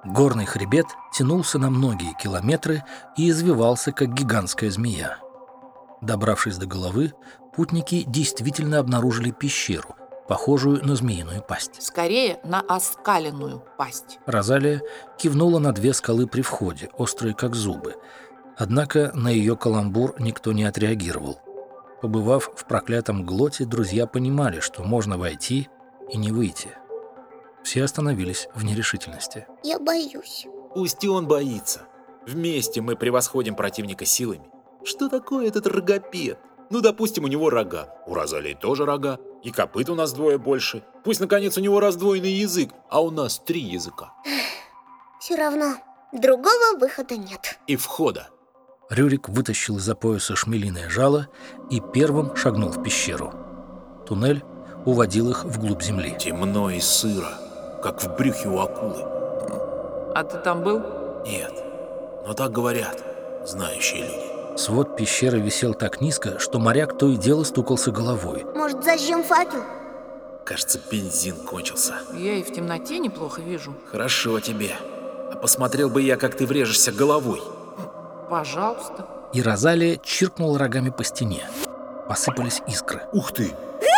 Горный хребет тянулся на многие километры и извивался, как гигантская змея. Добравшись до головы, путники действительно обнаружили пещеру, похожую на змеиную пасть. Скорее, на оскаленную пасть. Розалия кивнула на две скалы при входе, острые как зубы. Однако на ее каламбур никто не отреагировал. Побывав в проклятом глоте, друзья понимали, что можно войти и не выйти. Все остановились в нерешительности. Я боюсь. Пусть и он боится. Вместе мы превосходим противника силами. Что такое этот рогопед? Ну, допустим, у него рога. У Розалии тоже рога. И копыт у нас вдвое больше. Пусть, наконец, у него раздвоенный язык, а у нас 3 языка. Все равно, другого выхода нет. И входа. Рюрик вытащил из-за пояса шмелиное жало и первым шагнул в пещеру. Туннель уводил их вглубь земли. Темно и сыро, как в брюхе у акулы. А ты там был? Нет, но так говорят знающие люди. Свод пещеры висел так низко, что моряк то и дело стукался головой. Может, зажжем факел? Кажется, бензин кончился. Я и в темноте неплохо вижу. Хорошо тебе. А посмотрел бы я, как ты врежешься головой. Пожалуйста. И Розалия чиркнула рогами по стене. Посыпались искры. Ух ты!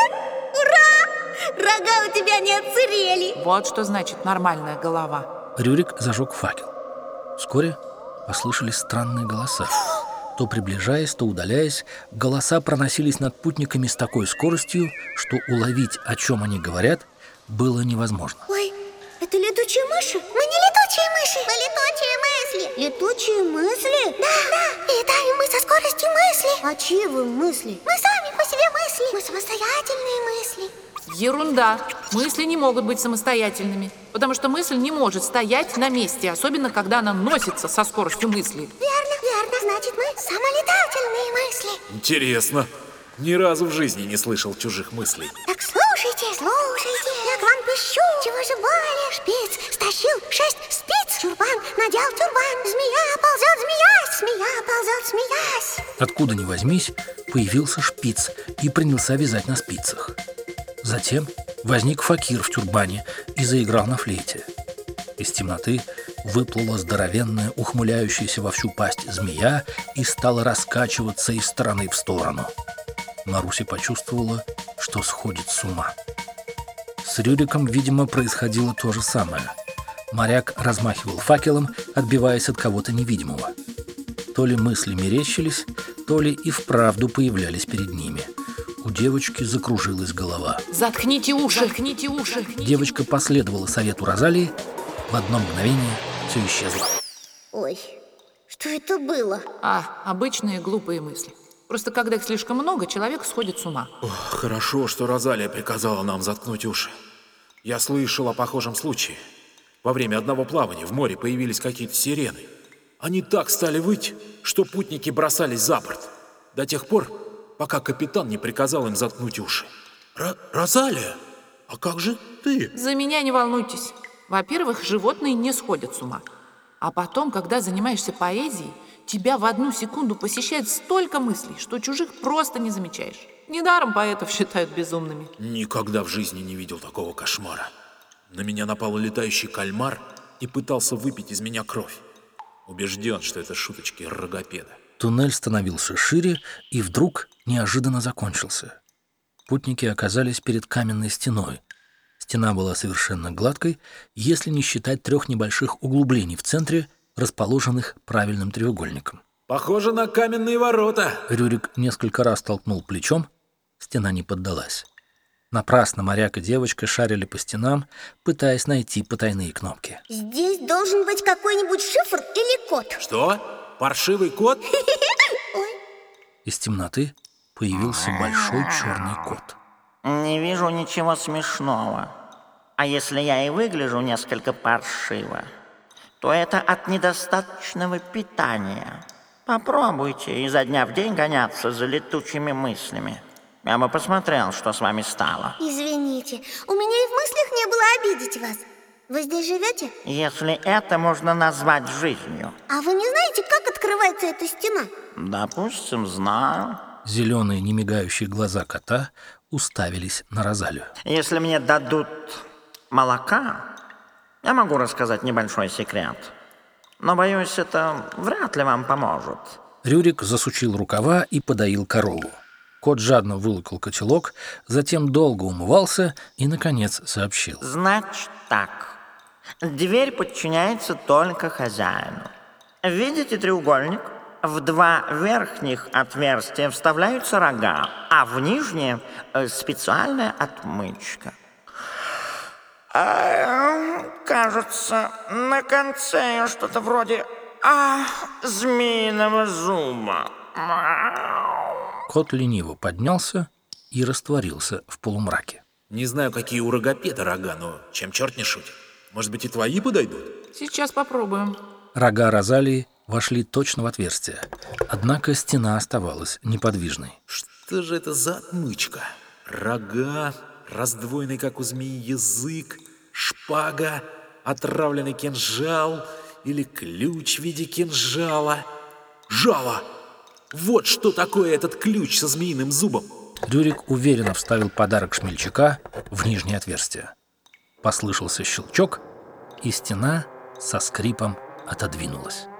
Рога у тебя не отсырели. Вот что значит нормальная голова. Рюрик зажег факел. Вскоре послышались странные голоса. То приближаясь, то удаляясь, голоса проносились над путниками с такой скоростью, что уловить, о чем они говорят, было невозможно. Ой, это летучие мыши? Мы не летучие мыши. Мы летучие мысли. Летучие мысли? Да. Летаем мы со скоростью мысли. А чьи вы мысли? Мы сами по себе мысли. Мы самостоятельные мысли. Ерунда. Мысли не могут быть самостоятельными, потому что мысль не может стоять на месте, особенно когда она носится со скоростью мысли. Верно, верно. Значит, мы самолетательные мысли. Интересно. Ни разу в жизни не слышал чужих мыслей. Так слушайте, слушайте. Я к вам пищу. Чего же более? Шпиц стащил 6 спиц. Чурбан надел тюрбан. Змея ползет, змеясь. Змея ползет, смеясь. Откуда ни возьмись, появился шпиц и принялся вязать на спицах. Затем возник факир в тюрбане и заиграл на флейте. Из темноты выплыла здоровенная, ухмыляющаяся во всю пасть змея и стала раскачиваться из стороны в сторону. Маруся почувствовала, что сходит с ума. С Рюриком, видимо, происходило то же самое. Моряк размахивал факелом, отбиваясь от кого-то невидимого. То ли мысли мерещились, то ли и вправду появлялись перед ними. У девочки закружилась голова. Заткните уши! Заткните уши! Девочка последовала совету Розалии. В одно мгновение все исчезло. Ой, что это было? Обычные глупые мысли. Просто когда их слишком много, человек сходит с ума. Ох, хорошо, что Розалия приказала нам заткнуть уши. Я слышал о похожем случае. Во время одного плавания в море появились какие-то сирены. Они так стали выть, что путники бросались за борт. До тех пор, пока капитан не приказал им заткнуть уши. Розалия, а как же ты? За меня не волнуйтесь. Во-первых, животные не сходят с ума. А потом, когда занимаешься поэзией, тебя в одну секунду посещает столько мыслей, что чужих просто не замечаешь. Недаром поэтов считают безумными. Никогда в жизни не видел такого кошмара. На меня напал летающий кальмар и пытался выпить из меня кровь. Убежден, что это шуточки рогопеда. Туннель становился шире и вдруг неожиданно закончился. Путники оказались перед каменной стеной. Стена была совершенно гладкой, если не считать 3 небольших углублений в центре, расположенных правильным треугольником. Похоже на каменные ворота. Рюрик несколько раз толкнул плечом, стена не поддалась. Напрасно моряк и девочка шарили по стенам, пытаясь найти потайные кнопки. Здесь должен быть какой-нибудь шифр или код. Что? Паршивый кот? Из темноты появился большой черный кот. Не вижу ничего смешного. А если я и выгляжу несколько паршиво, то это от недостаточного питания. Попробуйте изо дня в день гоняться за летучими мыслями. Я бы посмотрел, что с вами стало. Извините, у меня и в мыслях не было обидеть вас. Вы здесь живете? Если это можно назвать жизнью. А вы не знаете, как открывается эта стена? Допустим, знаю. Зеленые немигающие глаза кота уставились на Розалию. Если мне дадут молока, Я могу рассказать небольшой секрет, но, боюсь, это вряд ли вам поможет. Рюрик засучил рукава и подоил корову. Кот жадно вылокал котелок, затем долго умывался и, наконец, сообщил. Значит так, дверь подчиняется только хозяину. Видите треугольник? В 2 верхних отверстия вставляются рога, а в нижнее специальная отмычка. Кажется, на конце что-то вроде змеиного зуба. Кот лениво поднялся и растворился в полумраке. Не знаю, какие у рогопеда рога, но чем черт не шутит. Может быть, и твои подойдут? Сейчас попробуем. Рога Розалии вошли точно в отверстие, однако стена оставалась неподвижной. Что же это за отмычка? Рога, раздвоенный, как у змеи, язык, шпага, отравленный кинжал или ключ в виде кинжала. Жало! Вот что такое этот ключ со змеиным зубом. Рюрик уверенно вставил подарок Шмельчака в нижнее отверстие. Послышался щелчок, и стена со скрипом отодвинулась.